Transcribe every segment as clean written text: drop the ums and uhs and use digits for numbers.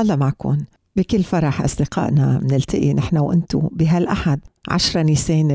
الله معكم. بكل فرح أصدقائنا منلتقي نحن وأنتو بهالأحد 10 نيسان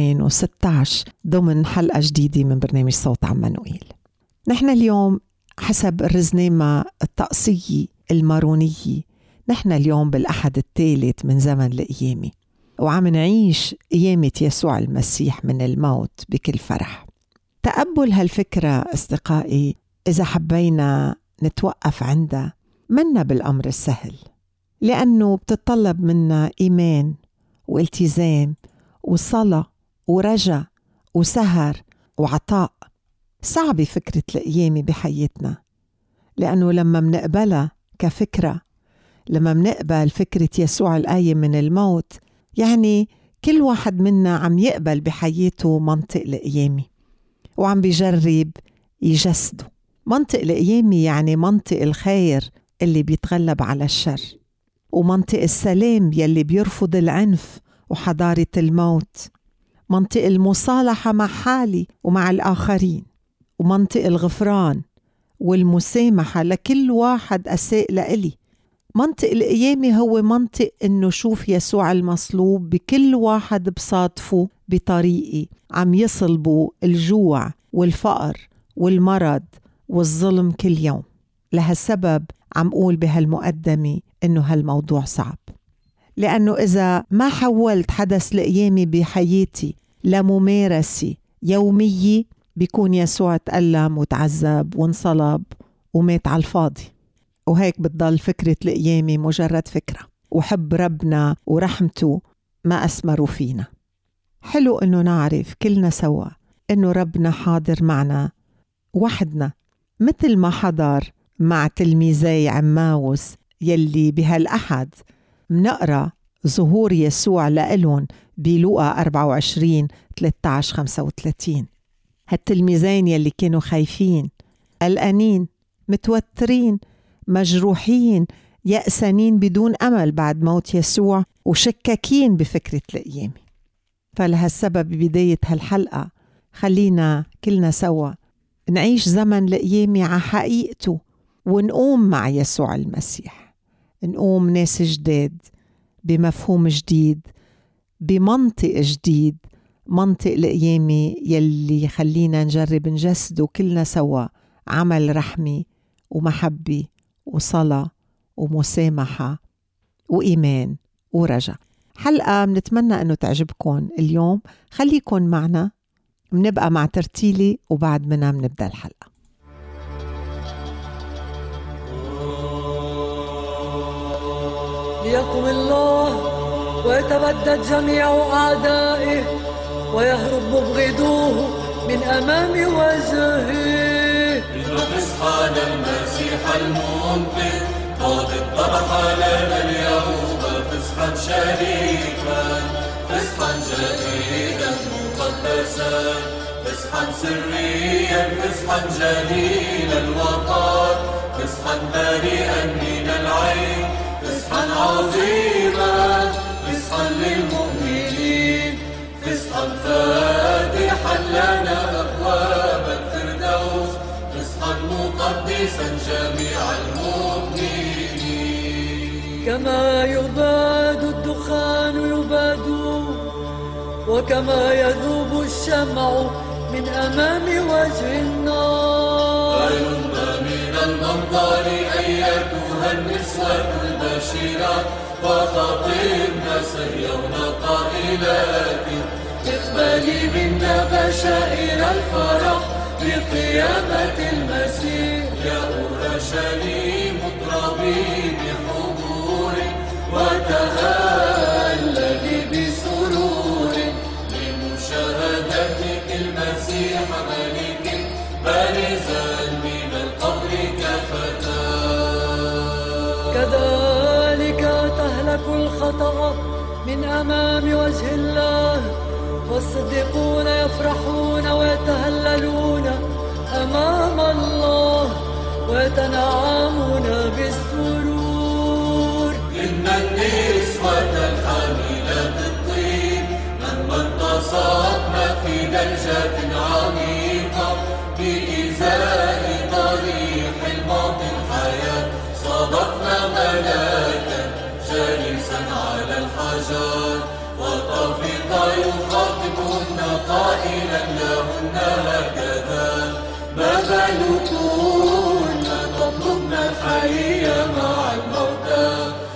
2016 ضمن حلقة جديدة من برنامج صوت عمانوئيل. نحن اليوم حسب الرزنامة الطقسية المارونية نحن اليوم بالأحد الثالث من زمن القيامة، وعم نعيش قيامة يسوع المسيح من الموت بكل فرح. تقبل هالفكرة أصدقائي إذا حبينا نتوقف عندها منا بالأمر السهل، لأنه بتطلب منا إيمان والتزام وصلاة ورجاء وسهر وعطاء. صعبة فكرة القيامة بحياتنا، لأنه لما منقبلها كفكرة، لما منقبل فكرة يسوع القايم من الموت، يعني كل واحد منا عم يقبل بحياته منطق القيامة وعم بيجرب يجسده. منطق القيامة يعني منطق الخير اللي بيتغلب على الشر، ومنطق السلام يلي بيرفض العنف وحضارة الموت، منطق المصالحة مع حالي ومع الآخرين، ومنطق الغفران والمسامحة لكل واحد أساء لإلي. منطق القيامة هو منطق إنه شوف يسوع المصلوب بكل واحد بصادفه بطريقي عم يصلبوا الجوع والفقر والمرض والظلم كل يوم. لهالسبب عم قول بهالمقدمة إنه هالموضوع صعب، لأنه إذا ما حولت حدث القيامة بحياتي لممارسة يومية بيكون يسوع تألم وتعذب وانصلب ومات على الفاضي، وهيك بتضل فكرة القيامة مجرد فكرة، وحب ربنا ورحمته ما أسمروا فينا. حلو إنه نعرف كلنا سوا إنه ربنا حاضر معنا وحدنا، مثل ما حضر مع تلميذي عماوس يلي بهالأحد منقرأ ظهور يسوع لإلهم بلوقا 24:13-35. هالتلميذين يلي كانوا خايفين، قلقانين، متوترين، مجروحين، يأسانين بدون أمل بعد موت يسوع، وشكاكين بفكرة القيامة. فلهالسبب ببداية هالحلقة خلينا كلنا سوا نعيش زمن القيامة على حقيقته، ونقوم مع يسوع المسيح، نقوم ناس جداد بمفهوم جديد بمنطق جديد، منطق القيامة يلي خلينا نجرب نجسده كلنا سوا عمل رحمة ومحبة وصلاة ومسامحة وإيمان ورجاء. حلقة بنتمنى أنه تعجبكم اليوم. خليكن معنا، منبقى مع ترتيلي وبعد منا منبدأ الحلقة. ليقم الله ويتبدد جميع أعدائه ويهرب مبغضوه من أمام وجهه. فسحان المسيح المنقذ قد اتضح لنا اليوم فسحا شريفا، فسحا جديدا مقدسا، فسحا سريا، فسحا جليل الوقار، فسحا بريئا من العين، فسحا عظيما، فسحا للمؤمنين، فسحا فاتحا لنا أبواب الفردوس، فسحا مقدسا جميع المؤمنين. كما يباد الدخان يباد، وكما يذوب الشمع من أمام وجه النار. هلما من المنظر أيتها النسوة البشيرات، وخطبن سيرن قائلات اقبلي منا بشائر الفرح بقيامة المسيح. يا أورشليم اضربي بحضور وتهللي بسرور لمشاهدتك المسيح ملك بارزا من القبر كفتاه. كذلك تهلك الخطأ من أمام وجه الله، والصديقون يفرحون ويتهللون أمام الله ويتنعمون بالسرور. إن النسوة الحاملات الطيب لما انتصبن في دلجة عميقة بإزاء ضريح الماضي الحياة، صادفنا ملاك الحجر وطفق يخاطبهن قائلا لهن هكذا ما بالكن تطلبن الحي مع الموتى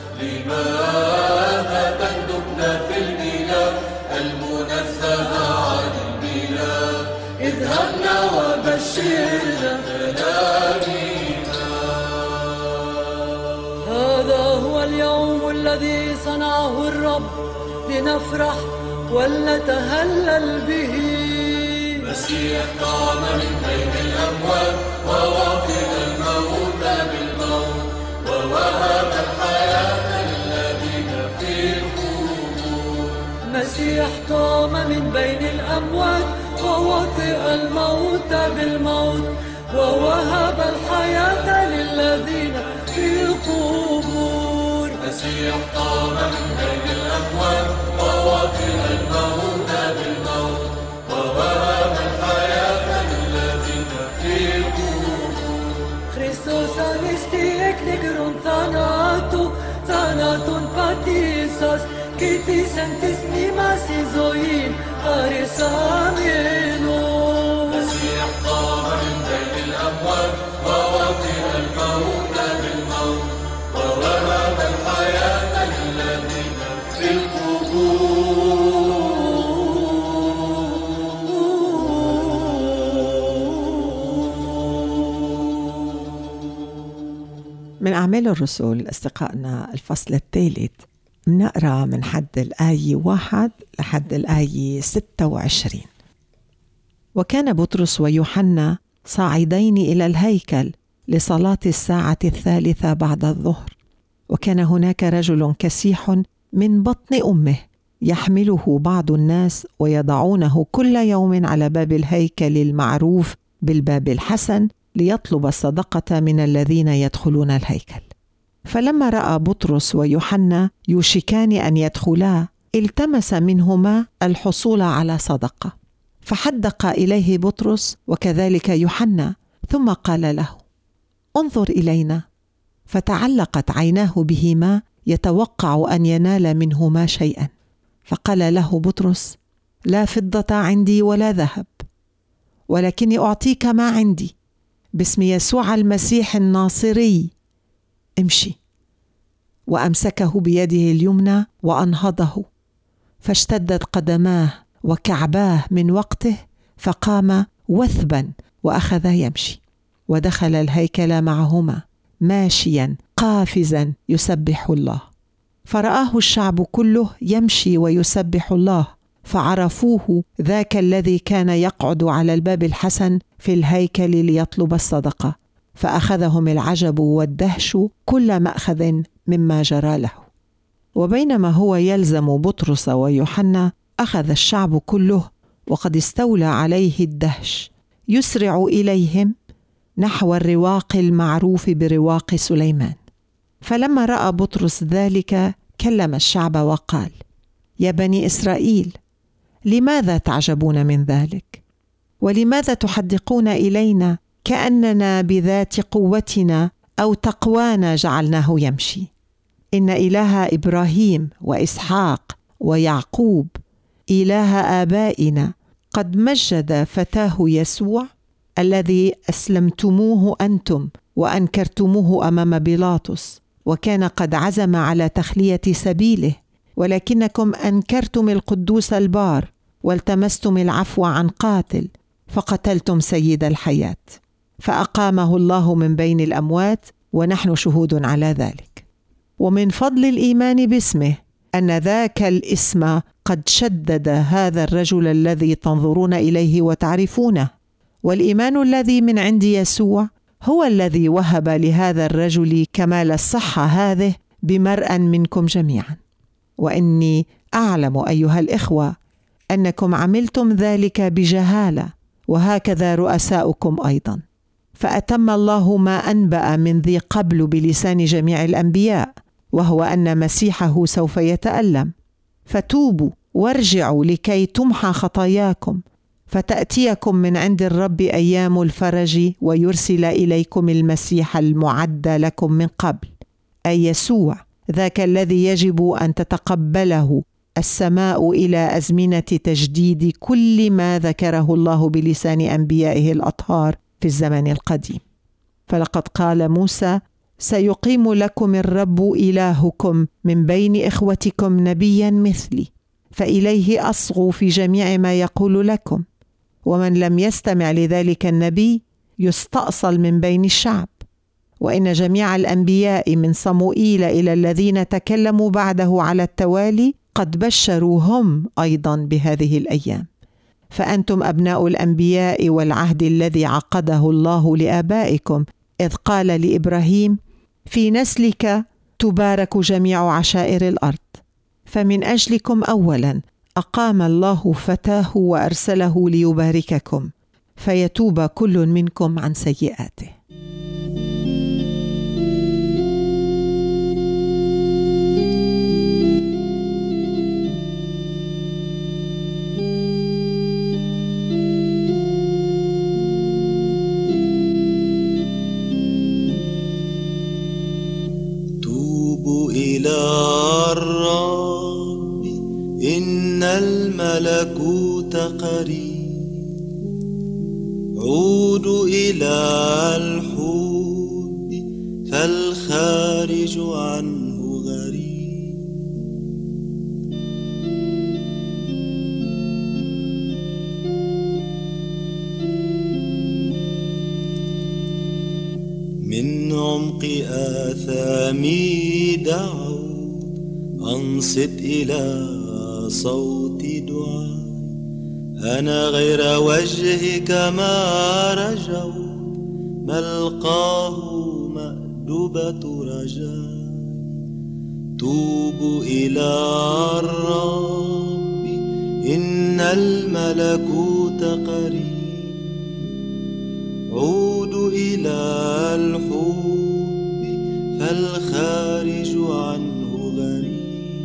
لماذا تندبن في الميلاد المنزه عن الميلاد اذهبن وبشرن هذا هو اليوم الذي صنعه الرب لنفرح ولنتهلل به مسيح قام من بين الأموات ووقف الموت بالموت ووهب الحياة للذين في القبور مسيح قام من بين الأموات ووطئ الموت بالموت ووهب الحياة للذين في القبور مسيح قام من بين الأموات ووطئ الموت بالموت ووهب الحياة للذين في القبور Χριστός ανέστη εκνεκρών θανάτου θανάτων πατήσας και της εν της μνήμας η ζωήν αρισάμενος مسيح قام من بين الأموات ووطئ الموت بالموت ووهب الحياة للذين في من أعمال الرسل أصدقائنا الفصل الثالث بنقرأ من حد الآية 1 لحد الآية 26. وكان بطرس ويوحنا صاعدين إلى الهيكل لصلاة الساعة 3 بعد الظهر، وكان هناك رجل كسيح من بطن أمه يحمله بعض الناس ويضعونه كل يوم على باب الهيكل المعروف بالباب الحسن ليطلب الصدقة من الذين يدخلون الهيكل. فلما رأى بطرس ويوحنا يوشكان أن يدخلا التمس منهما الحصول على صدقة، فحدق إليه بطرس وكذلك يوحنا ثم قال له: انظر إلينا. فتعلقت عيناه بهما يتوقع أن ينال منهما شيئا، فقال له بطرس: لا فضة عندي ولا ذهب، ولكني أعطيك ما عندي، باسم يسوع المسيح الناصري امشي. وأمسكه بيده اليمنى وأنهضه، فاشتدت قدماه وكعباه من وقته، فقام وثبا وأخذ يمشي، ودخل الهيكل معهما ماشيا قافزا يسبح الله. فرآه الشعب كله يمشي ويسبح الله، فعرفوه ذاك الذي كان يقعد على الباب الحسن في الهيكل ليطلب الصدقة، فأخذهم العجب والدهش كل مأخذ مما جرى له. وبينما هو يلزم بطرس ويوحنا أخذ الشعب كله وقد استولى عليه الدهش يسرع إليهم نحو الرواق المعروف برواق سليمان. فلما رأى بطرس ذلك كلم الشعب وقال: يا بني إسرائيل، لماذا تعجبون من ذلك؟ ولماذا تحدقون إلينا كأننا بذات قوتنا أو تقوانا جعلناه يمشي؟ إن إله إبراهيم وإسحاق ويعقوب إله آبائنا قد مجد فتاه يسوع الذي أسلمتموه أنتم وأنكرتموه أمام بيلاطس، وكان قد عزم على تخلية سبيله، ولكنكم أنكرتم القدوس البار والتمستم العفو عن قاتل، فقتلتم سيد الحياة، فأقامه الله من بين الأموات، ونحن شهود على ذلك. ومن فضل الإيمان باسمه أن ذاك الاسم قد شدد هذا الرجل الذي تنظرون إليه وتعرفونه، والإيمان الذي من عند يسوع هو الذي وهب لهذا الرجل كمال الصحة هذه بمرأ منكم جميعا. وإني أعلم أيها الإخوة أنكم عملتم ذلك بجهالة، وهكذا رؤساؤكم أيضا. فأتم الله ما أنبأ من ذي قبل بلسان جميع الأنبياء، وهو أن مسيحه سوف يتألم. فتوبوا وارجعوا لكي تمحى خطاياكم، فتأتيكم من عند الرب أيام الفرج، ويرسل إليكم المسيح المعد لكم من قبل، أي يسوع ذاك الذي يجب أن تتقبله السماء إلى أزمنة تجديد كل ما ذكره الله بلسان أنبيائه الأطهار في الزمن القديم. فلقد قال موسى: سيقيم لكم الرب إلهكم من بين إخوتكم نبيا مثلي، فإليه أصغوا في جميع ما يقول لكم، ومن لم يستمع لذلك النبي يستأصل من بين الشعب. وإن جميع الأنبياء من صموئيل إلى الذين تكلموا بعده على التوالي قد بشروا هم أيضا بهذه الأيام. فأنتم أبناء الأنبياء والعهد الذي عقده الله لآبائكم، إذ قال لإبراهيم: في نسلك تبارك جميع عشائر الأرض. فمن أجلكم أولا أقام الله فتاه وأرسله ليبارككم، فيتوب كل منكم عن سيئاته. إلى الرب إن الملكوت قريب، عودوا إلى الحب فالخارج عنه غريب. من عمق آثامي دعوا، أنصت إلى صوت دعاء. أنا غير وجهك ما رجوا، ملقاه مأدبة رجاء. توبوا إلى الرب إن الملكوت قريب، عودوا إلى الحب فالخارج عنه غريب.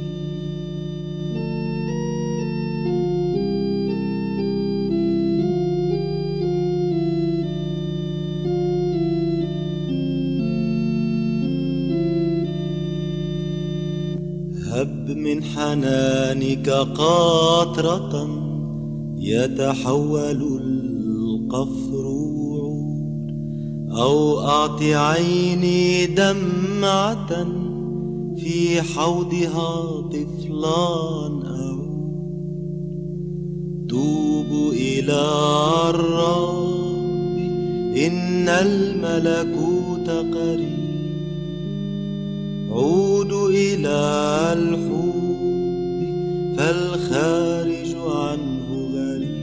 هب من حنانك قطرة يتحول القفر وعود، أو أعط عيني دمعة في حوضها طفلان أعود. توبوا إلى الرب إن الملكوت قريب، عودوا إلى الحب فالخارج عنه غريب.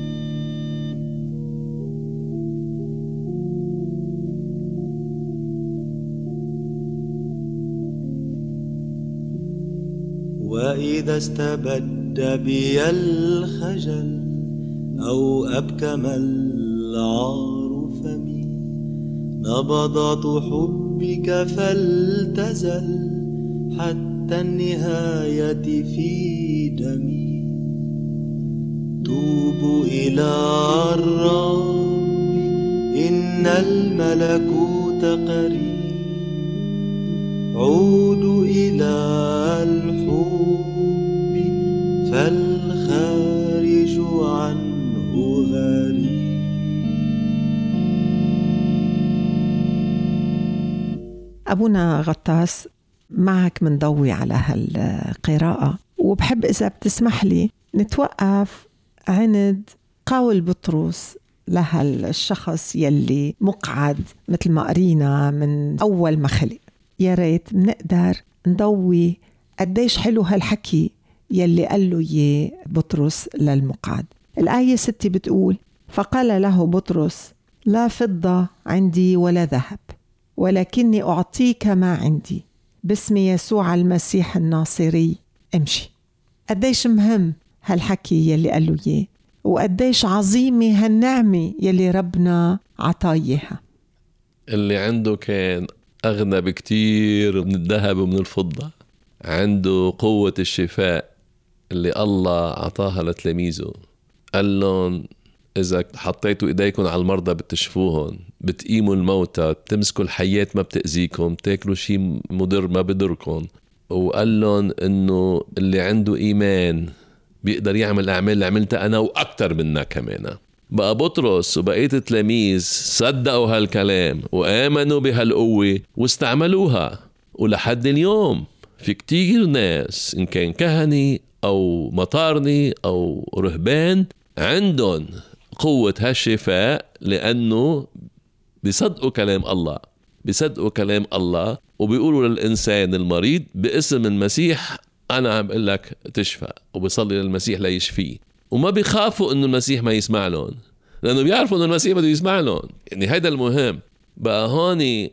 وإذا استبد بي الخجل أو أبكم العار فمي، نبضات حبك فلتزل حتى النهاية في دمي. توبوا إلى الرب إن الملكوت قريب، عودوا إلى الحب فالخارج عنه غريب. أبونا غطاس، معك منضوي على هالقراءة، وبحب إذا بتسمح لي نتوقف عند قول بطرس لهالشخص يلي مقعد مثل ما قرينا من أول ما خلق. يا ريت نقدر نضوي قديش حلو هالحكي يلي قال له يه بطرس للمقعد. الآية 6 بتقول: فقال له بطرس: لا فضة عندي ولا ذهب، ولكني أعطيك ما عندي، باسم يسوع المسيح الناصري امشي. قديش مهم هالحكي يلي قال له يه، وقديش عظيمة هالنعمة يلي ربنا عطايها. اللي عنده كان أغنى بكتير من الذهب ومن الفضة، عنده قوة الشفاء اللي الله عطاها لتلاميذه. قال لهم: إذا حطيتوا إيديكم على المرضى بتشفوهم، بتقيموا الموتى، بتمسكوا الحياة ما بتأذيكم، بتاكلوا شيء مضر ما بضركم، وقال لهم إنه اللي عنده إيمان بيقدر يعمل أعمال اللي عملتها أنا وأكتر منها كمان. بقى بطرس وبقية التلاميذ صدقوا هالكلام وآمنوا بهالقوة واستعملوها، ولحد اليوم في كتير ناس إن كان كهني أو مطارني أو رهبان عندهم قوة هالشفاء، لأنه بيصدقوا كلام الله، بيصدقوا كلام الله وبيقولوا للإنسان المريض باسم المسيح أنا عم بقول لك تشفى، وبيصلي للمسيح ليشفيه، وما بيخافوا إنه المسيح ما يسمع لهم، لأنه بيعرفوا إنه المسيح بده يسمع لهم. يعني هيدا المهم. بقى هوني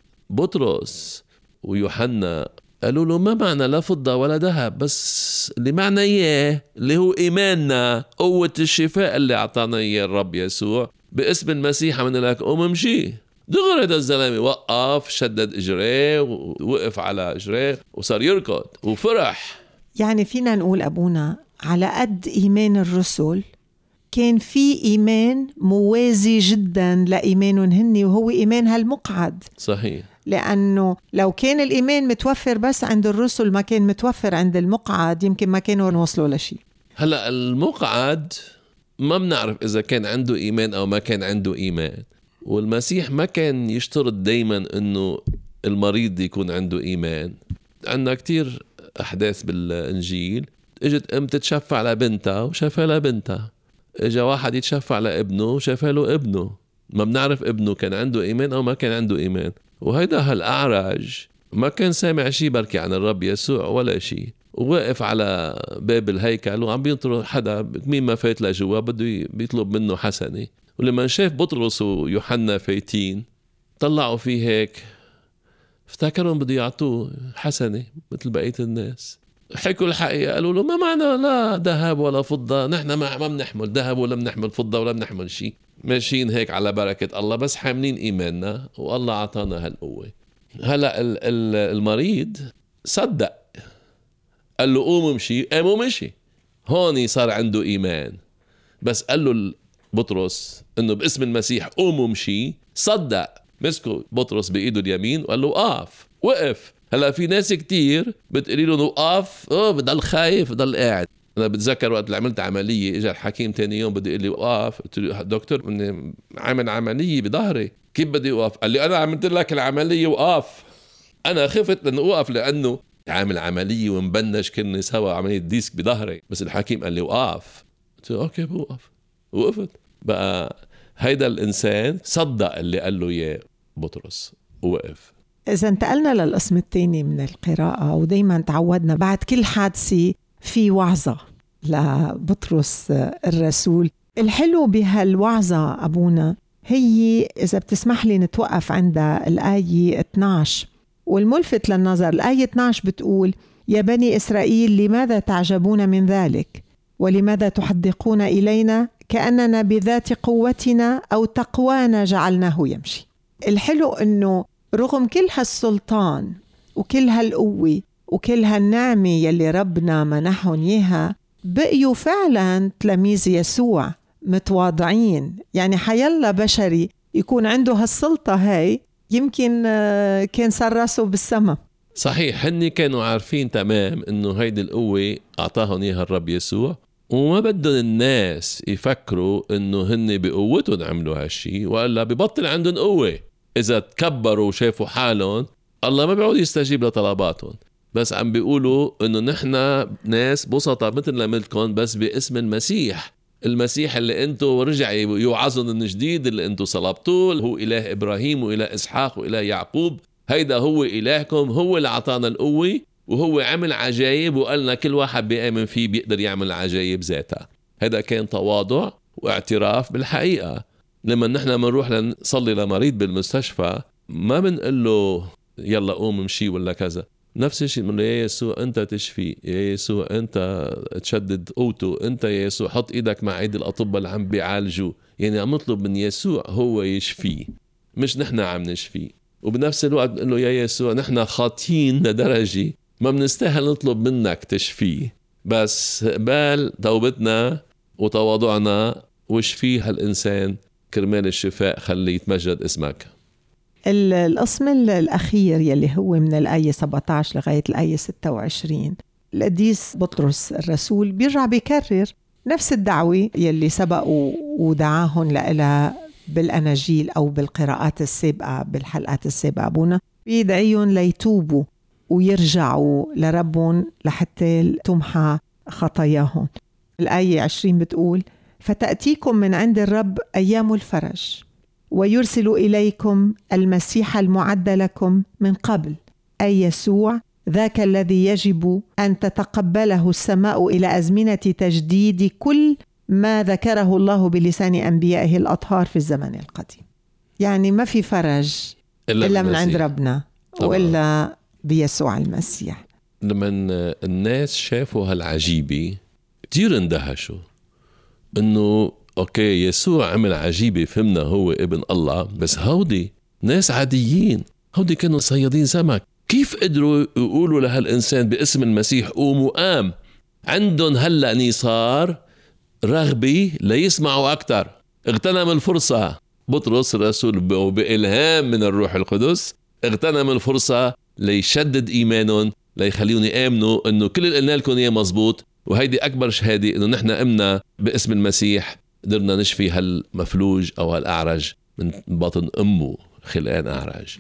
بطرس ويوحنا قالوا له ما معنى لا فضة ولا ذهب، بس اللي معنا إياه اللي هو إيماننا، قوة الشفاء اللي أعطانا إياه الرب يسوع باسم المسيح. من لك قوم امشي. دغري هذا الزلمة وقف، شدد إجريه ووقف على إجريه وصار يركض وفرح. يعني فينا نقول أبونا على قد إيمان الرسل كان في إيمان موازي جدا لإيمانهم هني، وهو إيمان هالمقعد. صحيح. لأنه لو كان الإيمان متوفر بس عند الرسل ما كان متوفر عند المقعد، يمكن ما كانوا نوصلوا لشيء. هلأ المقعد ما بنعرف إذا كان عنده إيمان أو ما كان عنده إيمان، والمسيح ما كان يشترط دايما إنه المريض يكون عنده إيمان. عندنا كتير أحداث بالإنجيل، اجت أم تتشفع لبنتها وشفى لها بنتها، اجا واحد يتشفع لابنه وشفى له ابنه. ما بنعرف ابنه كان عنده إيمان أو ما كان عنده إيمان. وهيدا هالأعرج ما كان سامع شي بركي عن الرب يسوع ولا شي، وواقف على باب الهيكل وعم بينطر حدا مين ما فات لجوا بده بيطلب منه حسنة. ولما شاف بطرس ويوحنا فايتين طلعوا فيه هيك، افتكرهم بده يعطوه حسنة مثل بقية الناس. حكوا الحقيقة، قالوا له ما معنى لا ذهب ولا فضة، نحن ما بنحمل ذهب ولا بنحمل فضة ولا بنحمل شيء، ماشيين هيك على بركة الله، بس حاملين إيماننا والله عطانا هالقوة. هلأ المريض صدق، قال له قوم امشي، قام ومشي. هوني صار عنده إيمان. بس قال له بطرس إنه باسم المسيح قوم ومشي، صدق. مسكوا بطرس بإيده اليمين وقال له وقف. وقف. هلا في ناس كتير بتقولي له وقف، بضل خايف بضل قاعد. أنا بتذكر وقت اللي عملت عملية إجا الحكيم تاني يوم بده يقول لي وقف. قلت له دكتور إني عامل عملية بظهري، كيف بدي أوقف؟ قال لي أنا عملت لك العملية وقف. أنا خفت لأنه أوقف لأنه عامل عملية ومبنج كنا سوا عملية ديسك بظهري، بس الحكيم قال لي وقف. قلت له أوكي بوقف. وقفت. بقى هيدا الإنسان صدق اللي قال له إياه بطرس ووقف. إذا انتقلنا للقسم الثاني من القراءة، ودايما تعودنا بعد كل حادثة في وعظة لبطرس الرسول. الحلو بهالوعظة أبونا هي إذا بتسمح لي نتوقف عند الآية 12، والملفت للنظر الآية 12 بتقول يا بني إسرائيل لماذا تعجبون من ذلك ولماذا تحدقون إلينا كأننا بذات قوتنا أو تقوانا جعلناه يمشي. الحلو أنه رغم كل هالسلطان وكل هالقوة وكل هالنعمة يلي ربنا منحهم إياها، بقيوا فعلا تلاميذ يسوع متواضعين. يعني حيلا بشري يكون عنده هالسلطة هاي يمكن كان صار راسه بالسما. صحيح، هني كانوا عارفين تمام انه هيدي القوة اعطاهم اياها الرب يسوع، وما بدهم الناس يفكروا انه هن بقوتهم عملوا هالشي، وإلا ببطل عندهم قوة. اذا تكبروا وشافوا حالهم الله ما بيعود يستجيب لطلباتهم، بس عم بيقولوا انه نحن ناس بسطة مثل لملكم بس باسم المسيح. المسيح اللي انتو رجع يوعظن من جديد، اللي انتو صلبتوه، هو إله إبراهيم وإله إسحاق وإله يعقوب. هيدا هو إلهكم، هو اللي عطانا القوة، وهو عمل عجائب وقالنا كل واحد بيآمن فيه بيقدر يعمل عجائب ذاتها. هذا كان تواضع واعتراف بالحقيقة. لما نحن منروح نصلي لمريض بالمستشفى ما بنقول له يلا قوم امشي ولا كذا، نفس الشيء بنقول له يا يسوع انت تشفي، يا يسوع انت تشدد قوته، انت يا يسوع حط ايدك مع ايد الاطباء اللي عم بيعالجوا. يعني عم نطلب من يسوع هو يشفيه، مش نحن عم نشفيه. وبنفس الوقت بنقول له يا يسوع نحن خاطئين لدرجة ما بنستاهل نطلب منك تشفيه، بس قبل توبتنا وتواضعنا وشفيه هالإنسان كرمال الشفاء، خلي يتمجد اسمك. القسم الأخير يلي هو من الآية 17 لغاية الآية 26 القديس بطرس الرسول بيرجع بيكرر نفس الدعوة يلي سبقوا ودعاهم لها بالأناجيل أو بالقراءات السابقة بالحلقات السابقة. أبونا بيدعيهم ليتوبوا ويرجعوا لربهم لحتى تمحى خطاياهم. الآية 20 بتقول: فتأتيكم من عند الرب أيام الفرج ويرسل إليكم المسيح المعد لكم من قبل، أي يسوع ذاك الذي يجب أن تتقبله السماء إلى أزمنة تجديد كل ما ذكره الله بلسان أنبيائه الأطهار في الزمن القديم. يعني ما في فرج إلا من عند ربنا وإلا بيسوع المسيح. لما الناس شافوا هالعجيبة كتير اندهشوا إنه أوكي يسوع عمل عجيبة، فهمنا هو ابن الله، بس هودي ناس عاديين، هودي كانوا صيادين سمك، كيف قدروا يقولوا لهالإنسان باسم المسيح قوم وقام؟ عندهم هلأ نصار رغبة ليسمعوا أكتر. اغتنم الفرصة بطرس الرسول بإلهام من الروح القدس، اغتنم الفرصة ليشدد إيمانهم، ليخليهم يآمنوا إنه كل اللي قلنا لكم إياه مزبوط، وهيدي أكبر شهادة إنه نحن قمنا باسم المسيح، قدرنا نشفي هالمفلوج أو هالأعرج من باطن أمه خلقان أعرج.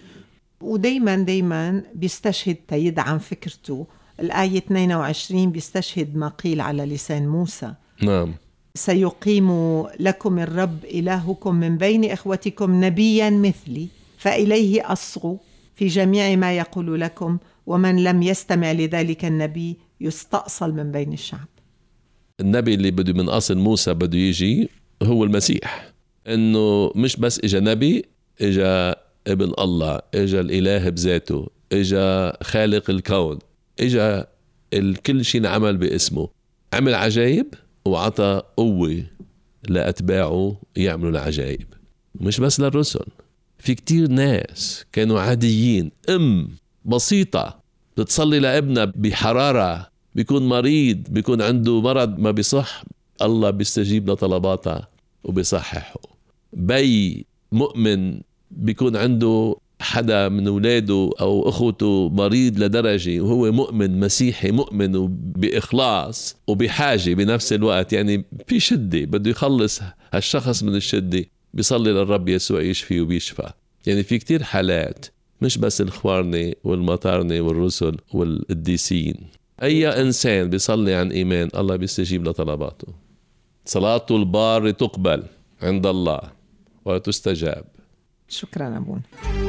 ودايما بيستشهد تيدعم فكرته. الآية 22 بيستشهد ما قيل على لسان موسى: نعم، سيقيم لكم الرب إلهكم من بين إخوتكم نبيا مثلي فإليه أصغوا في جميع ما يقول لكم، ومن لم يستمع لذلك النبي يستأصل من بين الشعب. النبي اللي بده من أصل موسى بده يجي هو المسيح، إنه مش بس إجا نبي، إجا ابن الله، إجا الإله بذاته، إجا خالق الكون، إجا الكل شيء عمل باسمه، عمل عجائب وعطى قوة لأتباعه يعملوا العجائب. مش بس للرسل، في كتير ناس كانوا عاديين، بسيطة بتصلي لابنها بحرارة، بيكون مريض، بيكون عنده مرض ما بيصح، الله بيستجيب لطلباتها وبيصححه. بي مؤمن بيكون عنده حدا من أولاده أو أخوته مريض لدرجة وهو مؤمن مسيحي مؤمن وبإخلاص وبحاجة بنفس الوقت، يعني في شدة بده يخلص هالشخص من الشدة، بيصلي للرب يسوع يشفي وبيشفى. يعني في كتير حالات، مش بس الخوارنة والمطارنة والرسل والقديسين، أي إنسان بيصلي عن إيمان الله بيستجيب لطلباته. صلاته البار تقبل عند الله وتستجاب. شكرا أبونا.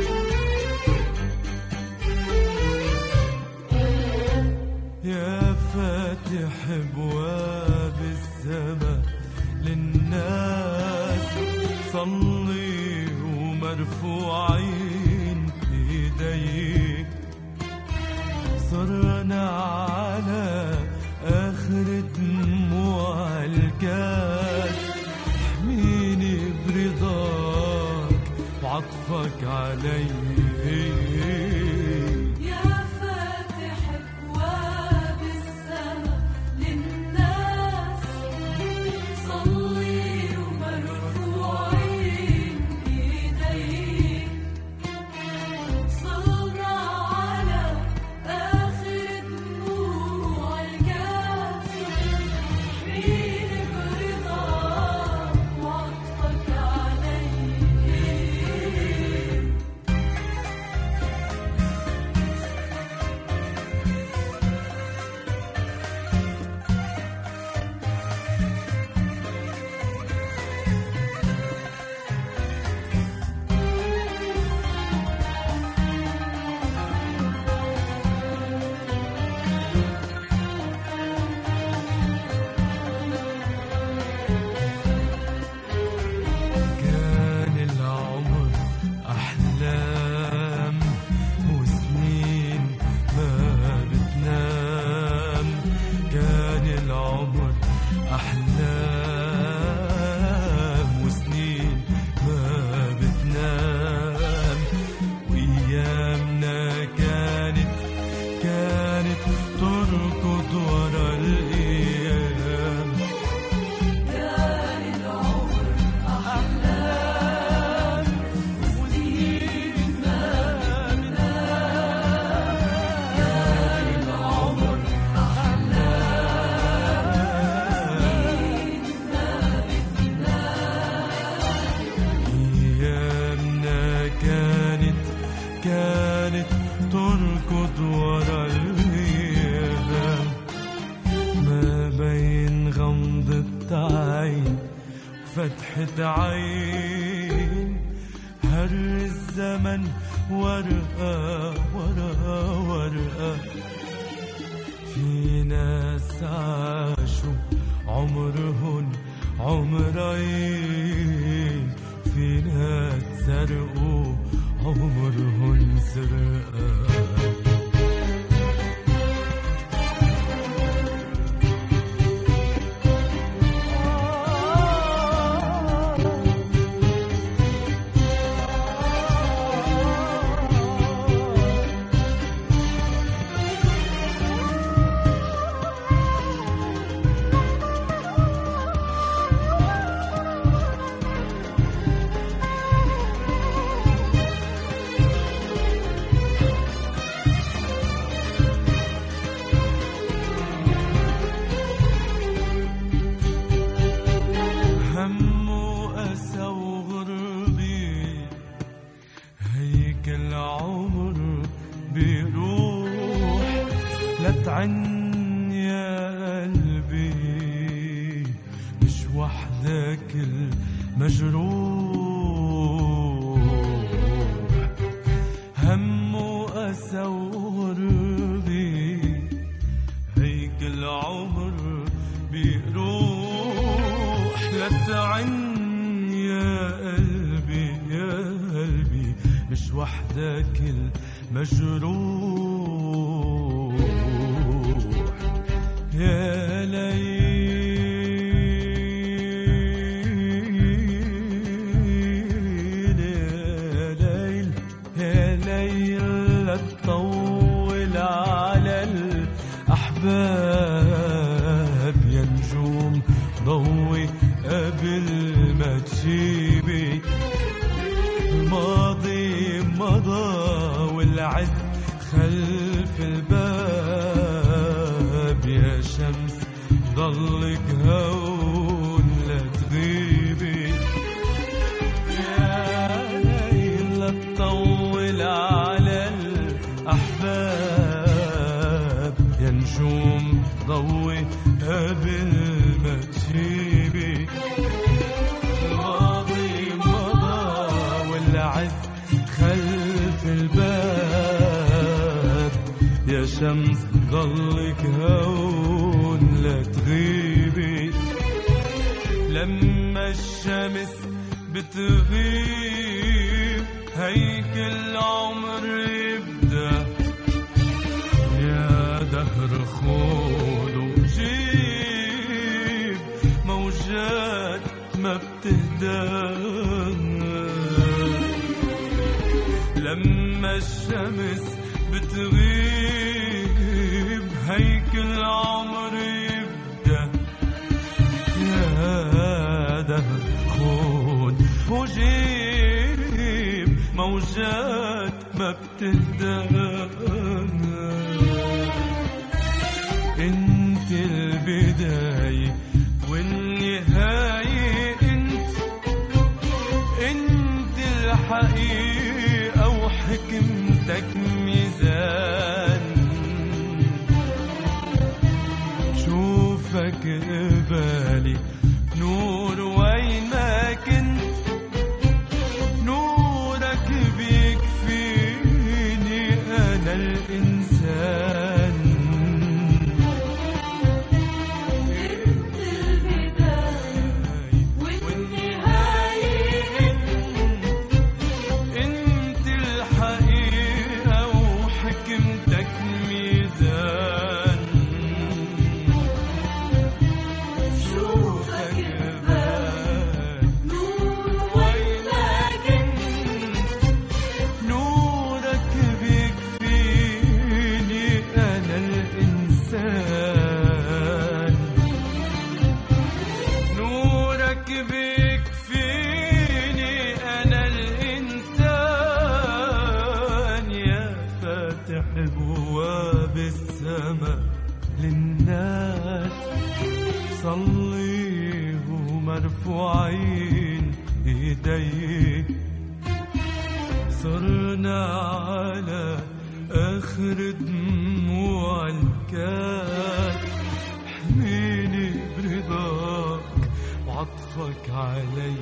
يا فاتح أبواب السماء للناس، صلي ومرفوعين إيديك، صرنا على آخر دموع الكاس، احميني برضاك وعطفك علي. فتحة عين، هر الزمن ورقة ورقة ورقة. في ناس عاشوا عمرهن عمرين، في ناس سرقوا عمرهن سرقة. عن يا قلبي مش وحدك المجروح، هم وأسى وغربي هيك العمر بيروح. لا تعن يا قلبي يا قلبي مش وحدك المجروح. يا ليل يا ليل يا ليل، لا تطول على الأحباب، يا نجوم ضوي قبل ما تجيبي. الماضي مضى والعز خلف الباب، يا شمس ضلك هون لا تغيبي. يا ليل لا تطول على الأحباب، يا نجوم ضوي قبل ما تجيبي. الماضي مضى والعز خلف الباب، يا شمس ضلك هون لا تغيبي. لما الشمس بتغيب هيك العمر يبدأ، يا دهر خود وجيب موجات ما بتهدى. لما الشمس بتغيب هيك العمر يبدأ، يا دهر خود وجيب موجات ما بتهدى. انت البداية والنهاية، انت الحقيقة وحكمتك ميزان. شوفك قبالي نور وين ما كنت، نورك بيكفيني أنا الإنسان. انت البداية والنهاية، انت الحقيقة وحكمتك ميزان. شوفك قبالي نور وين ما كنت، نورك بيكفيني أنا الإنسان. نورك بيكفيني أنا الإنسان. يا فاتح أبواب السماء للناس، صلي ومرفوعين ايديك. صرنا على اخر دموع الكاس، احميني برضاك وعطف خوفك علي.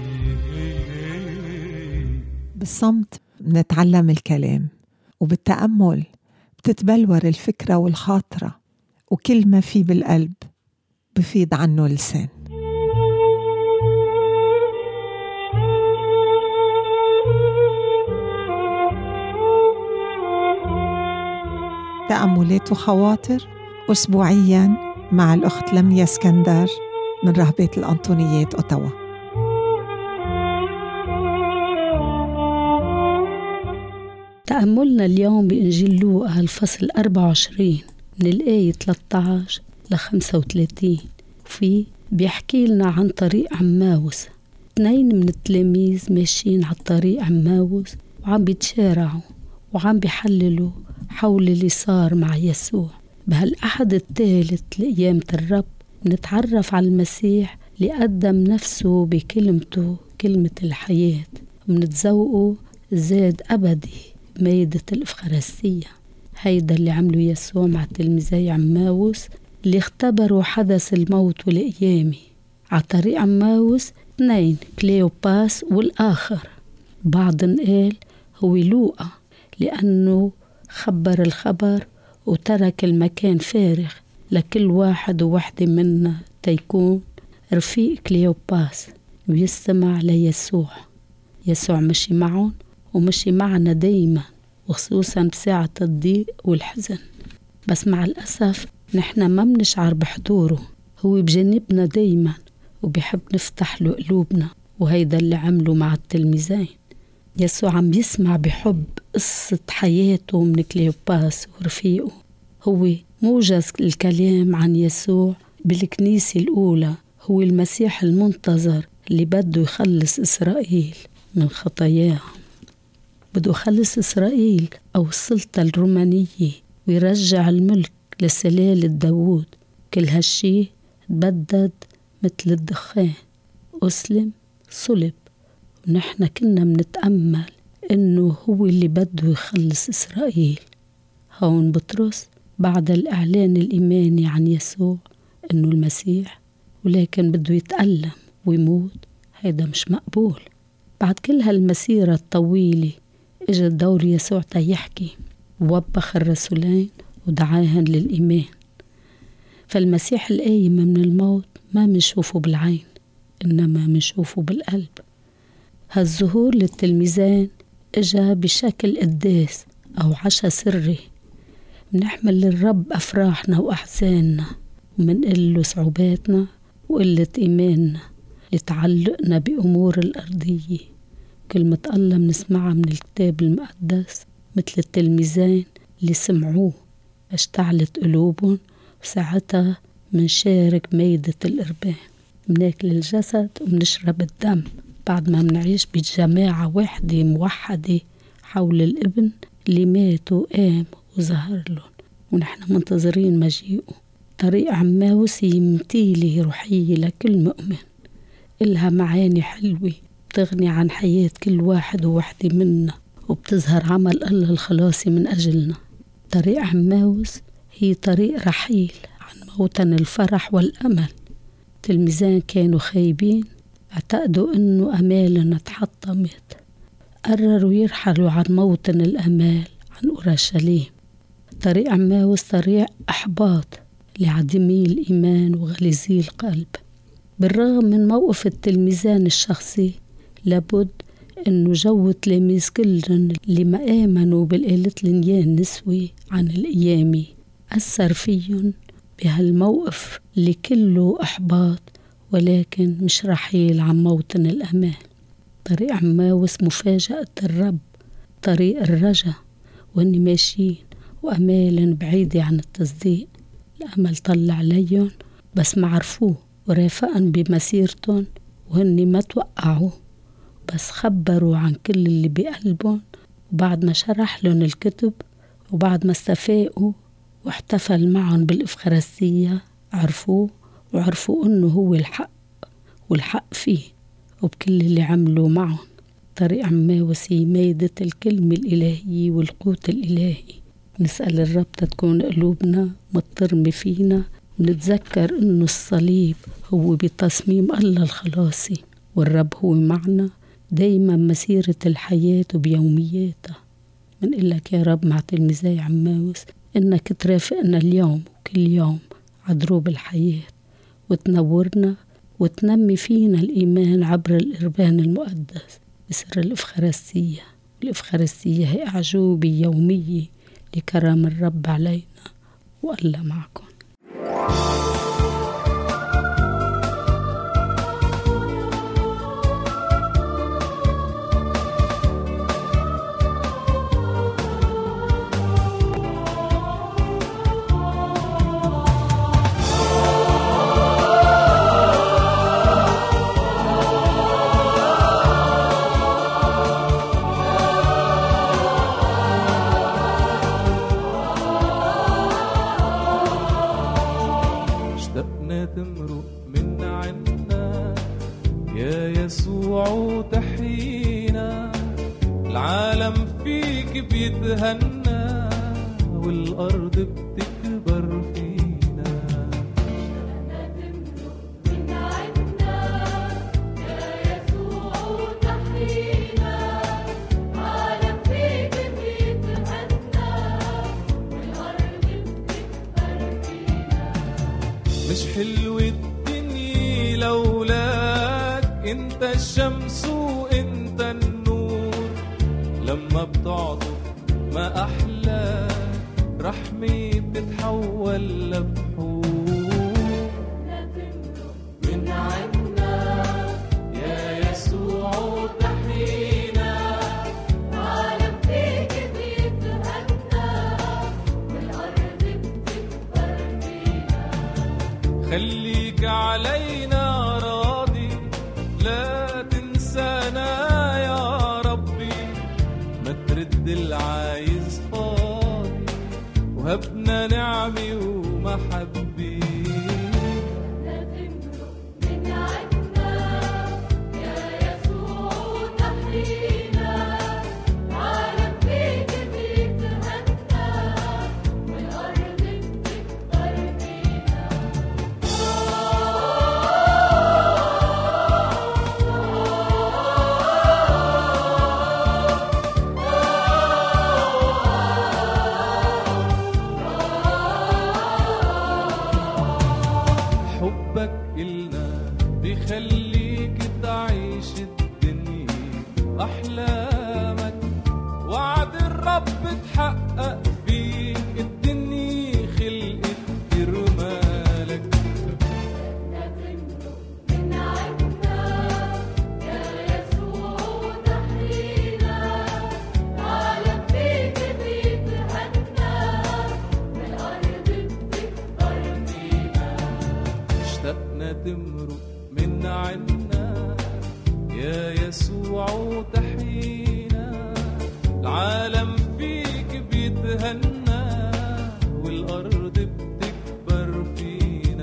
بالصمت بنتعلم الكلام، وبالتأمل بتتبلور الفكرة والخاطرة، وكل ما في بالقلب بفيض عنه لسان. تأملات وخواطر أسبوعياً مع الأخت لميا اسكندر من رهبة الأنطونيات أوتاوا. تأملنا اليوم بإنجيل لوقا الفصل 24 من الآية 13 ل 35. فيه بيحكي لنا عن طريق عماوس. 2 من التلاميذ ماشيين على الطريق عماوس وعم بيتشارعوا وعم بيحللوا حول اللي صار مع يسوع. بهالأحد الثالث لقيامة الرب نتعرف على المسيح اللي قدم نفسه بكلمته كلمة الحياة، ونتذوقه زاد أبدي مائدة الإفخارستية. هيدا اللي عمله يسوع مع تلميذي عماوس اللي اختبروا حدث الموت والقيامة. على طريق عماوس 2 كليوباس والآخر. بعض قال هو لوقا لأنه خبر الخبر وترك المكان فارغ لكل واحد ووحدة منا تيكون رفيق كليوباس ويستمع ليسوع. يسوع مشي معهم ومشي معنا دايما، وخصوصا بساعة الضيق والحزن. بس مع الأسف نحن ما منشعر بحضوره. هو بجنبنا دايما وبيحب نفتح له قلوبنا، وهيدا اللي عمله مع التلميذين. يسوع عم بيسمع بحب قصة حياته من كليوباس ورفيقه. هو موجز الكلام عن يسوع بالكنيسة الأولى، هو المسيح المنتظر اللي بده يخلص إسرائيل من خطاياهم. بده يخلص إسرائيل أو السلطة الرومانية ويرجع الملك لسلالة داوود. كل هالشي تبدد مثل الدخان، أسلم صلب، ونحن كنا منتأمل إنه هو اللي بده يخلص إسرائيل. هون بطرس بعد الإعلان الإيماني عن يسوع إنه المسيح، ولكن بده يتألم ويموت، هيدا مش مقبول. بعد كل هالمسيرة الطويلة إجا دور يسوع تيحكي، ووبخ الرسولين ودعاهن للإيمان. فالمسيح القايم من الموت ما منشوفه بالعين، إنما منشوفه بالقلب. هالظهور للتلميذين إجا بشكل قداس أو عشاء سري. منحمل للرب أفراحنا وأحزاننا، ومنقل له صعوباتنا وقلة إيماننا لتعلقنا بأمور الأرضية. كلمة الله منسمعها من الكتاب المقدس مثل التلميذين اللي سمعوه اشتعلت قلوبهم، وساعتها منشارك ميدة القربان. مناكل الجسد ومنشرب الدم بعد ما منعيش بجماعة واحدة موحدة حول الابن اللي مات وقام وظهر لهم، ونحن منتظرين مجيئه. طريق عماوس هي متيلة روحية لكل مؤمن، إلها معاني حلوة بتغني عن حياة كل واحد ووحدة منا، وبتظهر عمل الله الخلاصي من أجلنا. طريق عماوس هي طريق رحيل عن موطن الفرح والأمل. تلميذان كانوا خايبين، اعتقدوا إنه أمالنا تحطمت، قرروا يرحلوا عن موطن الأمال عن أورشليم. طريق عماوس طريق أحباط لعدمي الإيمان وغليظي القلب. بالرغم من موقف التلميذان الشخصي، لابد إنه جو تلاميذ كلهم اللي ما آمنوا بالآلة لنيان نسوي عن القيامة أثر فيهم بهالموقف اللي كله إحباط، ولكن مش رحيل عن موطن الأمان. طريق عماوس مفاجأة الرب، طريق الرجا، وهن ماشيين وأمال بعيدة عن التصديق. الأمل طلع عليهم بس ما عرفوه، ورافقا بمسيرتهم وهن ما توقعوا، بس خبروا عن كل اللي بقلبهم. وبعد ما شرح لهم الكتب وبعد ما استفاقوا واحتفل معهم بالإفخارستية، عرفوه وعرفوا إنه هو الحق والحق فيه وبكل اللي عملوا معهم. طريق عماوس هي ميدة الكلمة الإلهية والقوت الإلهي. نسأل الرب تكون قلوبنا مضطرمة فينا، ونتذكر إنه الصليب هو بتصميم الله الخلاصي، والرب هو معنا دايما مسيرة الحياة وبيومياتها. بنقول لك يا رب مع تلميذي عماوس إنك ترافقنا اليوم وكل يوم عدروب الحياة، وتنورنا وتنمي فينا الإيمان عبر الإربان المقدس بسر الإفخارستية. الإفخارستية هي أعجوبة يومية لكرم الرب علينا، والله معكم. تمرق من عنا يا يسوع تحيينا، العالم فيك بيتهنى والأرض بتكبر فينا. تمرق من عنا يا يسوع تحيينا، العالم فيك بيتهنى والأرض بتكبر فينا. مش حلوة الدنيا لولاك، انت الشمس وانت النور، لما بتعطف ما احلاك، رحمي بتتحول لبحور. من عنا يا يسوع تحيينا، العالم فيك بيتهنى والأرض بتكبر فينا. خليك علينا راضي، لا تنسانا يا ربي، ما ترد العايز فاضي، وهبنا نعمي ومحبة. من عنا يا يسوع تحيينا، العالم فيك بيتهنى والأرض بتكبر فينا. حبك إلنا بيخليك تعيش الدنيا أحلامك، وعد الرب تحقق فيك، الدنيا خلقت كرمالك. من عنا يا يسوع تحيينا، العالم فيك بيتهنى والأرض بتكبر فينا. اشتقنا تمرق من عنا يا يسوع تحيينا، العالم فيك بيتهنى والأرض بتكبر فينا.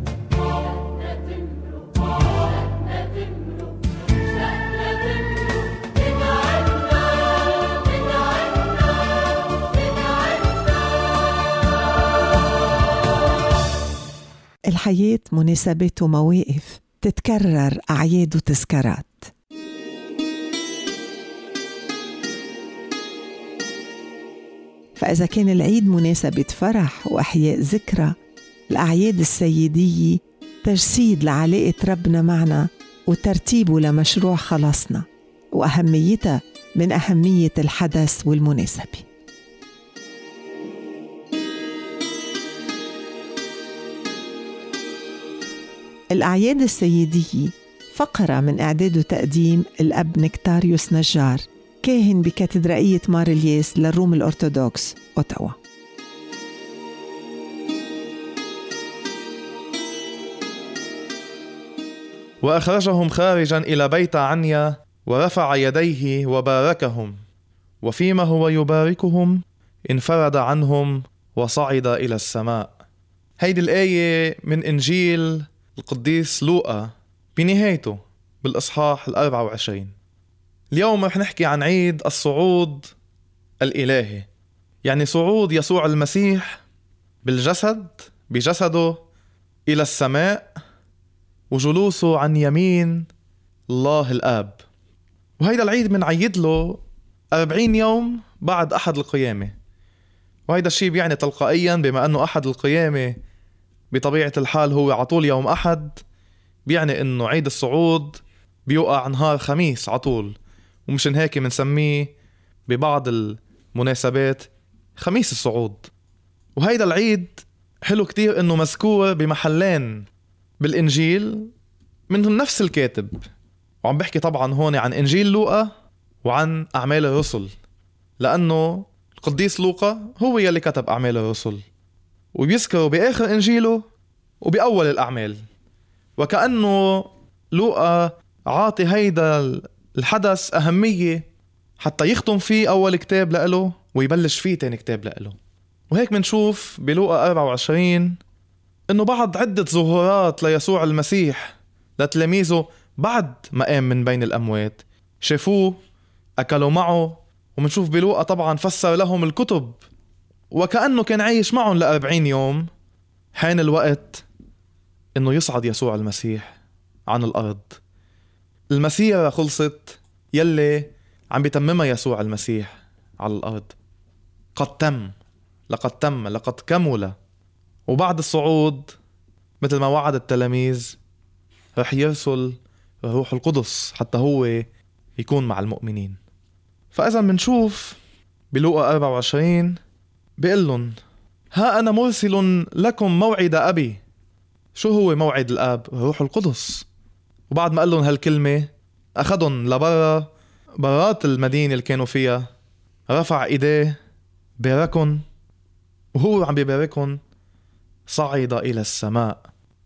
الحياة مناسبات ومواقف، تتكرر أعياد وتذكارات. فإذا كان العيد مناسبة فرح وأحياء ذكرى، الأعياد السيدية تجسيد لعلاقة ربنا معنا وترتيبه لمشروع خلاصنا، وأهميتها من أهمية الحدث والمناسبة. الأعياد السيدية فقرة من إعداد وتقديم الأب نكتاريوس نجار، كاهن بكاتدرائية مار الياس للروم الأرثوذكس أوتاوا. وأخرجهم خارجا إلى بيت عنيا، ورفع يديه وباركهم، وفيما هو يباركهم انفرد عنهم وصعد إلى السماء. هيدي الآية من إنجيل القديس لوقا بنهايته بالإصحاح 24. اليوم رح نحكي عن عيد الصعود الإلهي، يعني صعود يسوع المسيح بالجسد بجسده إلى السماء وجلوسه عن يمين الله الآب. وهيدا العيد منعيد له 40 يوم بعد أحد القيامة. وهيدا الشيء بيعني تلقائيا بما أنه أحد القيامة بطبيعة الحال هو عطول يوم أحد، بيعني أنه عيد الصعود بيوقع نهار خميس عطول، ومشان هيك منسميه ببعض المناسبات خميس الصعود. وهيدا العيد حلو كتير أنه مذكور بمحلين بالإنجيل من نفس الكاتب، وعم بحكي طبعا هون عن إنجيل لوقا وعن أعمال الرسل، لأنه القديس لوقا هو يلي كتب أعمال الرسل، وبيذكره بآخر إنجيله وبأول الأعمال. وكأنه لوقا عاطي هيدا الحدث أهمية حتى يختم فيه أول كتاب لإله ويبلش فيه تاني كتاب لإله. وهيك منشوف بلوقا 24 إنه بعد عدة ظهورات ليسوع المسيح لتلاميذه بعد ما قام من بين الأموات، شافوه أكلوا معه، ومنشوف بلوقا طبعا فسر لهم الكتب، وكأنه كان عايش معهم ل40 يوم. حان الوقت إنه يصعد يسوع المسيح عن الأرض. المسيرة خلصت يلي عم بيتممها يسوع المسيح على الأرض. قد تم، لقد كمل. وبعد الصعود مثل ما وعد التلاميذ رح يرسل الروح القدس حتى هو يكون مع المؤمنين. فإذا منشوف بلوقا 24 بيقول لهم: ها أنا مرسل لكم موعد أبي. شو هو موعد الآب؟ الروح القدس. وبعد ما قال لهم هالكلمة أخذهم لبرا برات المدينة اللي كانوا فيها، رفع إيديه باركن، وهو عم بيباركن صعد إلى السماء.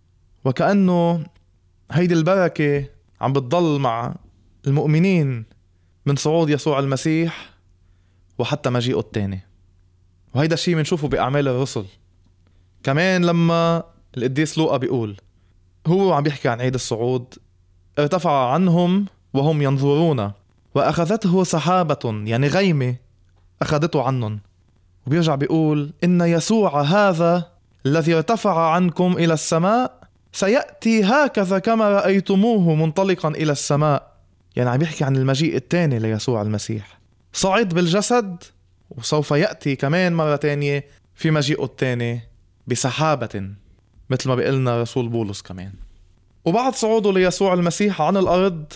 وكأنه هيدي البركة عم بتضل مع المؤمنين من صعود يسوع المسيح وحتى مجيئه التاني. وهيدا الشيء منشوفه بأعمال الرسل كمان، لما القديس لوقا بيقول هو عم بيحكي عن عيد الصعود: ارتفع عنهم وهم ينظرون وأخذته سحابة، يعني غيمة أخذته عنهم. وبيرجع بيقول: إن يسوع هذا الذي ارتفع عنكم إلى السماء سيأتي هكذا كما رأيتموه منطلقا إلى السماء. يعني عم بيحكي عن المجيء الثاني ليسوع المسيح، صعد بالجسد وسوف يأتي كمان مرة تانية في مجيئه الثاني بسحابة، مثل ما بيقلنا رسول بولس كمان. وبعد صعوده ليسوع المسيح عن الأرض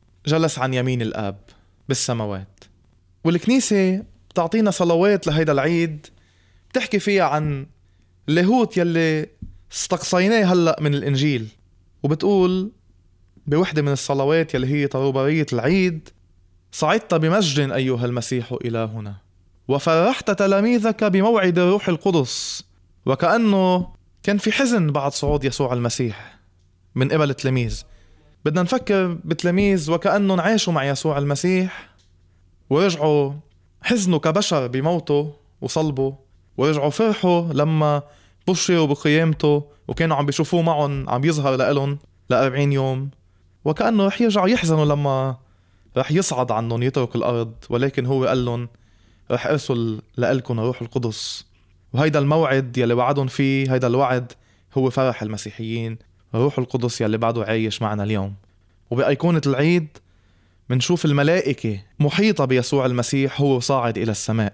جلس عن يمين الآب بالسماوات. والكنيسة بتعطينا صلوات لهيدا العيد بتحكي فيها عن اللاهوت يلي استقصيناه هلأ من الإنجيل، وبتقول بوحدة من الصلوات يلي هي طروبارية العيد: صعدت بمجد أيها المسيح إلهنا وفرحت تلاميذك بموعد الروح القدس. وكأنه كان في حزن بعد صعود يسوع المسيح من قبل التلاميذ. بدنا نفكر بتلاميذ وكأنهم عاشوا مع يسوع المسيح ورجعوا حزنوا كبشر بموته وصلبه، ورجعوا فرحوا لما بشروا بقيامته وكانوا عم بيشوفوه معهم عم يظهر لهم ل40 يوم. وكأنه رح يرجعوا يحزنوا لما رح يصعد عنهم يترك الأرض، ولكن هو قال لهم رح أرسل لألكم الروح القدس. وهيدا الموعد يلي وعدهم فيه، هيدا الوعد هو فرح المسيحيين، الروح القدس يلي بعده عايش معنا اليوم. وبأيقونة العيد منشوف الملائكة محيطة بيسوع المسيح هو صاعد إلى السماء،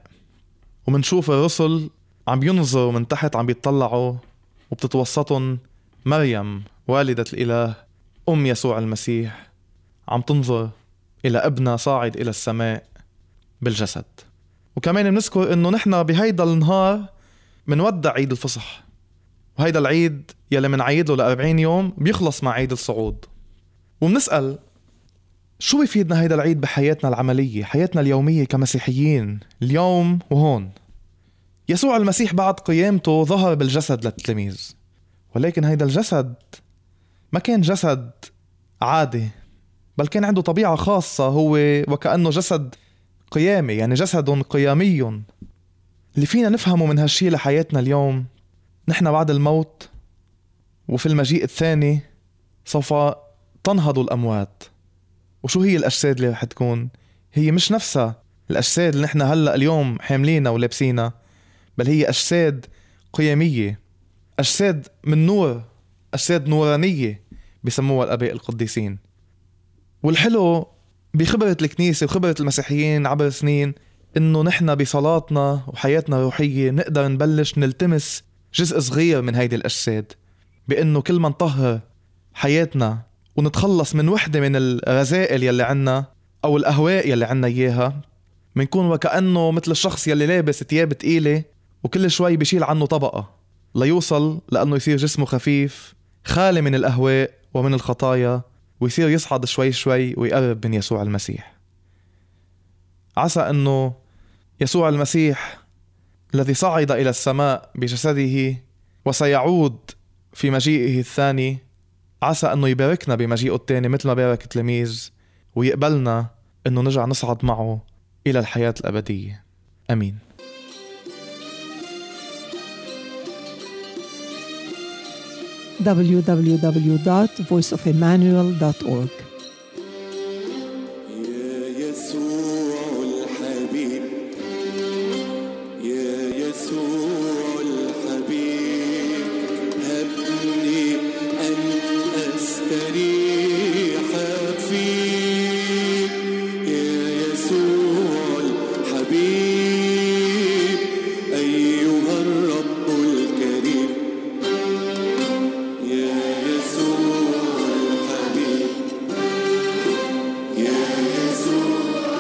ومنشوف الرسل عم ينظروا من تحت عم بيطلعوا، وبتتوسطهم مريم والدة الإله أم يسوع المسيح عم تنظر إلى ابنها صاعد إلى السماء بالجسد. وكمان بنذكر إنه نحن بهيدا النهار منودع عيد الفصح، وهيدا العيد يلي منعيد له ل40 يوم بيخلص مع عيد الصعود. ومنسأل شو بيفيدنا هيدا العيد بحياتنا العملية، حياتنا اليومية كمسيحيين اليوم وهون؟ يسوع المسيح بعد قيامته ظهر بالجسد للتلاميذ، ولكن هيدا الجسد ما كان جسد عادي، بل كان عنده طبيعة خاصة، هو وكأنه جسد قيامي، يعني جسد قيامي. اللي فينا نفهمه من هالشي لحياتنا اليوم: نحن بعد الموت وفي المجيء الثاني سوف تنهض الأموات. وشو هي الأجساد اللي رح تكون؟ هي مش نفسها الأجساد اللي نحن هلأ اليوم حاملينها ولابسينها، بل هي أجساد قيامية، أجساد من نور أجساد نورانية بسموها الآباء القديسين. والحلو بخبرة الكنيسة وخبرة المسيحيين عبر سنين إنه نحن بصلاتنا وحياتنا الروحية نقدر نبلش نلتمس جزء صغير من هيدي الأجساد، بإنه كل ما نطهر حياتنا ونتخلص من وحدة من الرذائل يلي عنا أو الأهواء يلي عنا إياها، منكون وكأنه مثل الشخص يلي لابس تياب تقيلة وكل شوي بيشيل عنه طبقة ليوصل لأنه يصير جسمه خفيف خالي من الأهواء ومن الخطايا، ويصير يصعد شوي شوي ويقرب من يسوع المسيح. عسى أنه يسوع المسيح الذي صعد إلى السماء بجسده وسيعود في مجيئه الثاني، عسى أنه يباركنا بمجيئه الثاني مثل ما بارك التلاميذ، ويقبلنا أنه نرجع نصعد معه إلى الحياة الأبدية. أمين. www.voiceofemmanuel.org. يا يسوع الحبيب، يا يسوع الحبيب، هبني أن أستريح فيك. يا يسوع الحبيب أيها الرب الكريم، يا يسوع الحبيب، يا يسوع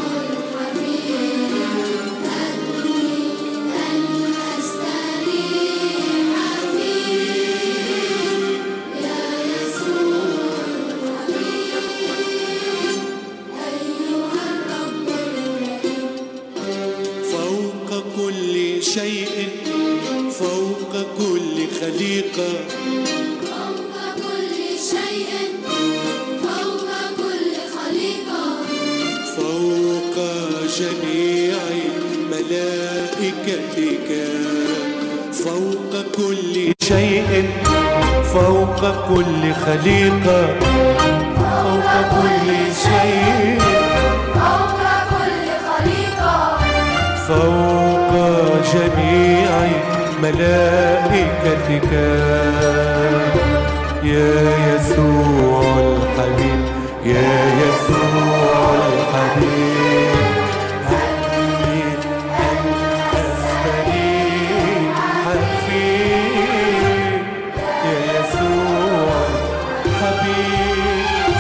فوق كل شيء، فوق كل خليقة، فوق كل شيء، فوق كل خليقة، فوق جميع ملائكتك، فوق كل شيء، فوق كل خليقة، فوق كل شيء، فوق كل خليقة، فوق جميع ملائكتك. يا يسوع الحبيب، يا يسوع الحبيب، هبني أن أستريح فيك. يا يسوع الحبيب،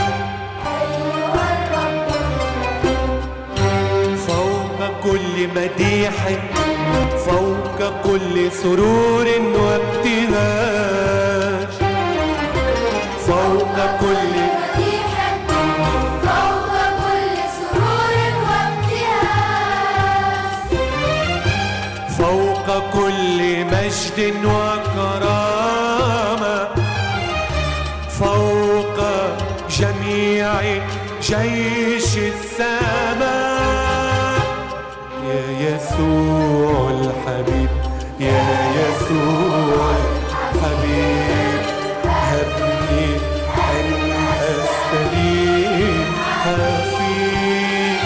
فوق كل مديح، فوق كل سرور وابتهاج، فوق كل مديح، فوق كل سرور وابتهاج، فوق كل مجد وكرامة، فوق جميع جيش السماء. يا يسوع الحبيب، يا يسوع الحبيب، هبني أن أستريح فيك.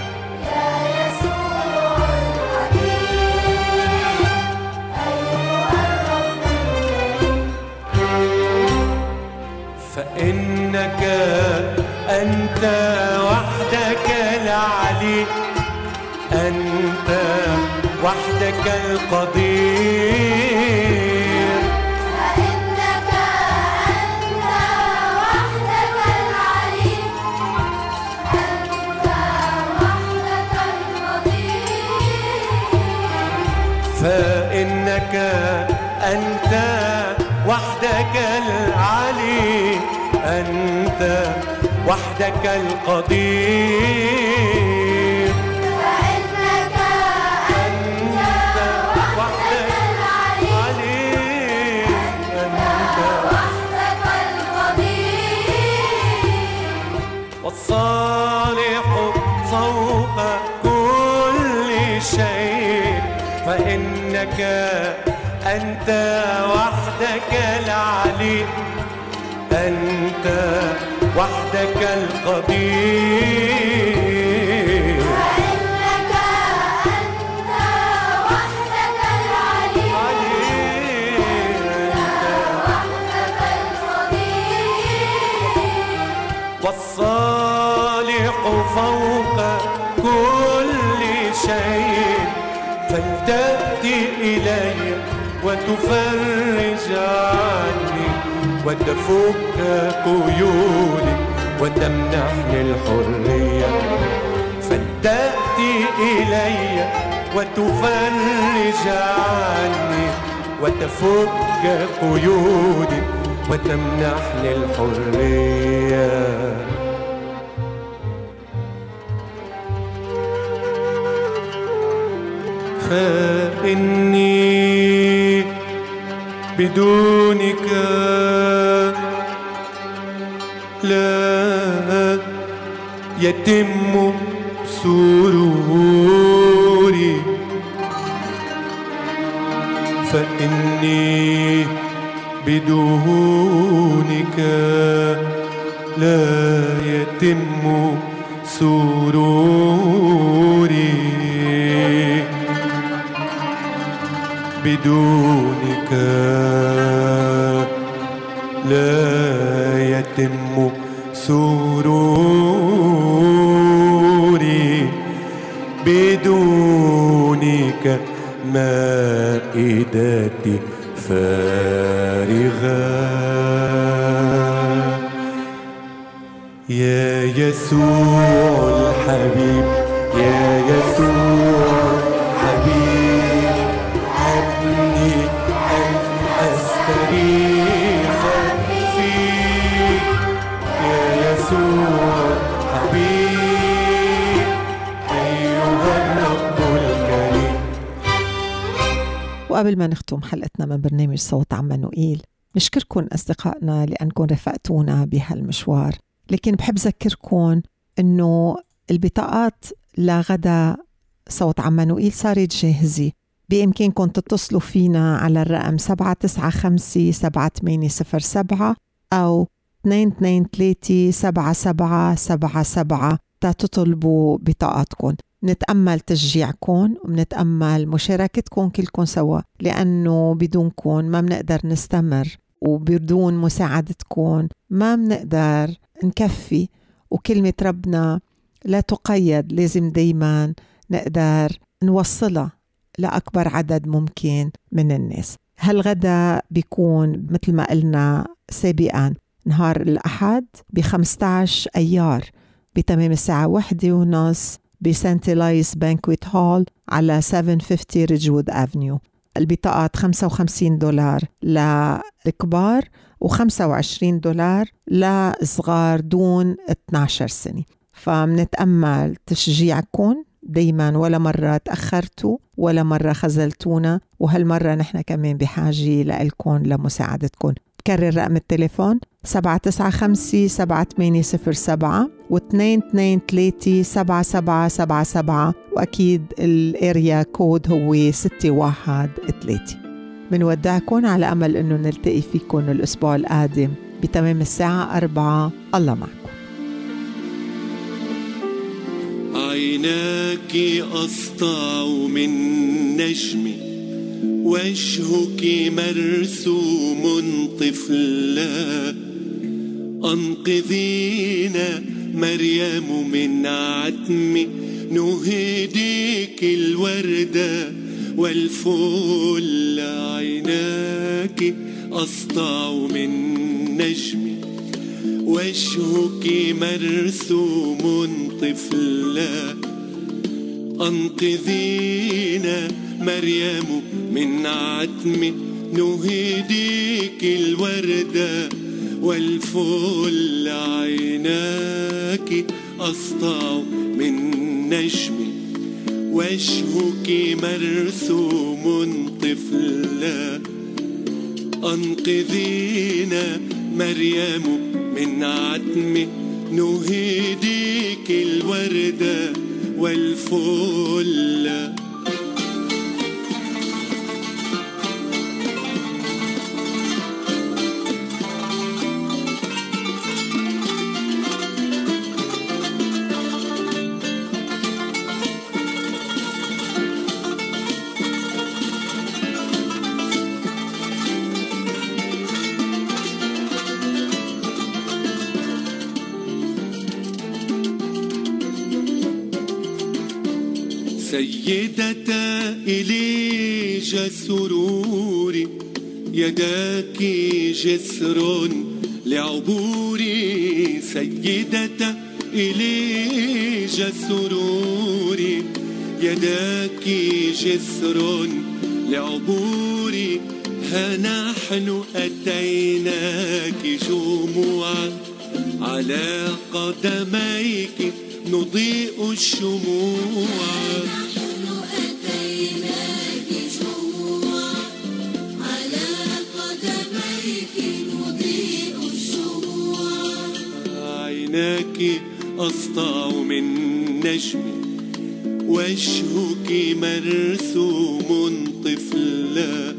فإنك أنت وحدك العلي، أنت وحدك القدير، فإنك أنت وحدك العلي، أنت وحدك القدير، فإنك أنت وحدك العلي، أنت وحدك القدير، فإنك أنت وحدك العلي، أنت وحدك القدير، والصالح فوق كل شيء. فإنك أنت وحدك العلي، أنت وحدك القدير، فإنك أنت وحدك العلي، أنت وحدك القدير، والصالح فوق كل شيء فلتأتي إلي وتفرج عني وتفك قيودي وتمنحني الحرية فلتأتي إلي وتفرج عني وتفك قيودي وتمنحني الحرية فإني بدونك لا يتم سروري فإني بدونك لا يتم سروري بدونك لا يتم سروري بدونك مائدتي فارغة يا يسوع الحبيب يا يسوع الحبيب هبني أن أستريح فيك يا يسوع الحبيب أيها الرب الكريم. وقبل ما نختم حلقتنا من برنامج صوت عمانوئيل نشكركم أصدقائنا لأنكم رفقتونا بهالمشوار، لكن بحب ذكركم أنه البطاقات لغدا صوت عمانوئيل صارت جاهزة. بإمكانكم تتصلوا فينا على الرقم 795-7807 أو 223-7777 تطلبوا بطاقاتكم. نتأمل تشجيعكم ونتأمل مشاركتكم كلكم سوا، لأنه بدونكم ما بنقدر نستمر، وبدون مساعدتكم ما بنقدر نكفي، وكلمة ربنا لا تقيد، لازم دايما نقدر نوصلها لأكبر عدد ممكن من الناس. هالغدا بيكون مثل ما قلنا سابقا نهار الأحد ب15 أيار بتمام الساعة 1:30 بسانت إلايس بانكويت هول على 750 ريجوود أفنيو. البطاقات $55 للكبار و$25 لصغار دون 12 سنة. فمنتأمل تشجيعكم دايما، ولا مرة تأخرتوا ولا مرة خزلتونا، وهالمرة نحن كمان بحاجة لكم لمساعدتكم. كرر رقم التليفون 795-7807 و223-7777 وأكيد الاريا كود هو 613. منودعكم على أمل أنه نلتقي فيكم الأسبوع القادم بتمام الساعة 4. الله معكم. عيناك أسطع من نجمي وجهك مرسوم طفلا أنقذينا مريم من عتمي نهديك الوردة والفل. عيناك أسطع من نجمي وجهك مرسوم طفلا أنقذينا مريم من عتمي نهديك الوردة والفل. عيناك أسطع من نجمي وجهك مرسوم طفلا أنقذينا مريم من عتمي نهديك الوردة والفل. سيدة إليجا سروري، يداك جسر لعبوري. سيدة إليجا سروري، يداك جسر لعبوري. ها نحن أتيناك جموعا، على قدميك نضيء الشموع. نحن أتيناك جموعا، على قدميك نضيء الشموع. عيناك أسطع من نجم، وجهك مرسوم طفلا.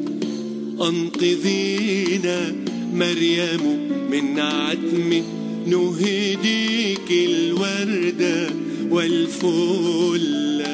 أنقذينا مريم من عتم، نهديك الوردة والفل.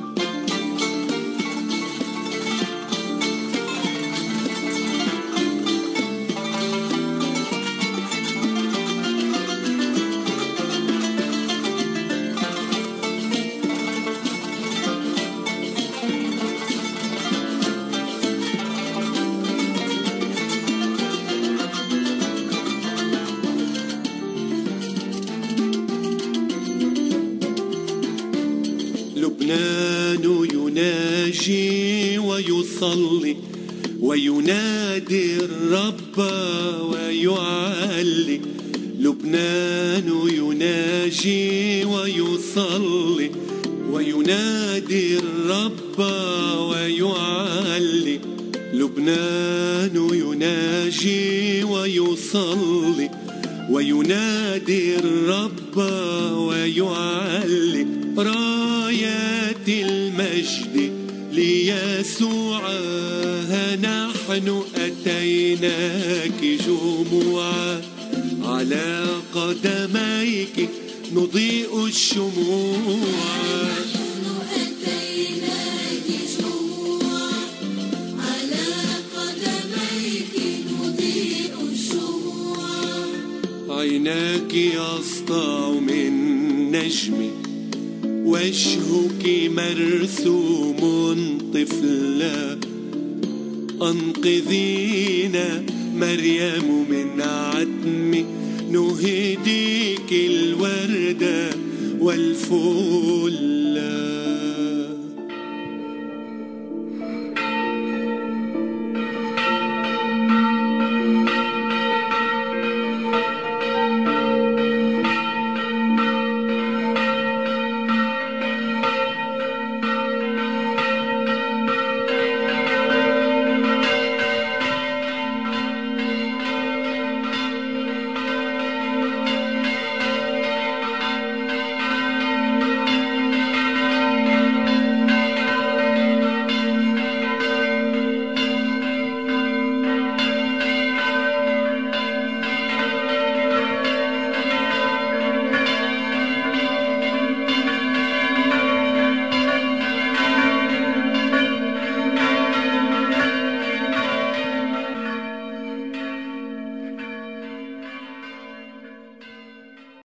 لبنان يناجي ويصلي، وينادي الرب ويعلي. لبنان يناجي ويصلي، وينادي الرب ويعلي. لبنان يناجي ويصلي، وينادي الرب ويعلي. رايات المجد ليسوع، ها نحن أتيناك جموعا، على قدميك نضيء الشموع. نحن أتيناك جموعا، على قدميك نضيء الشموع. عيناك أسطع من نجم، وجهك مرسوم طفلا. أنقذينا مريم من عتم، نهديك الوردة والفل.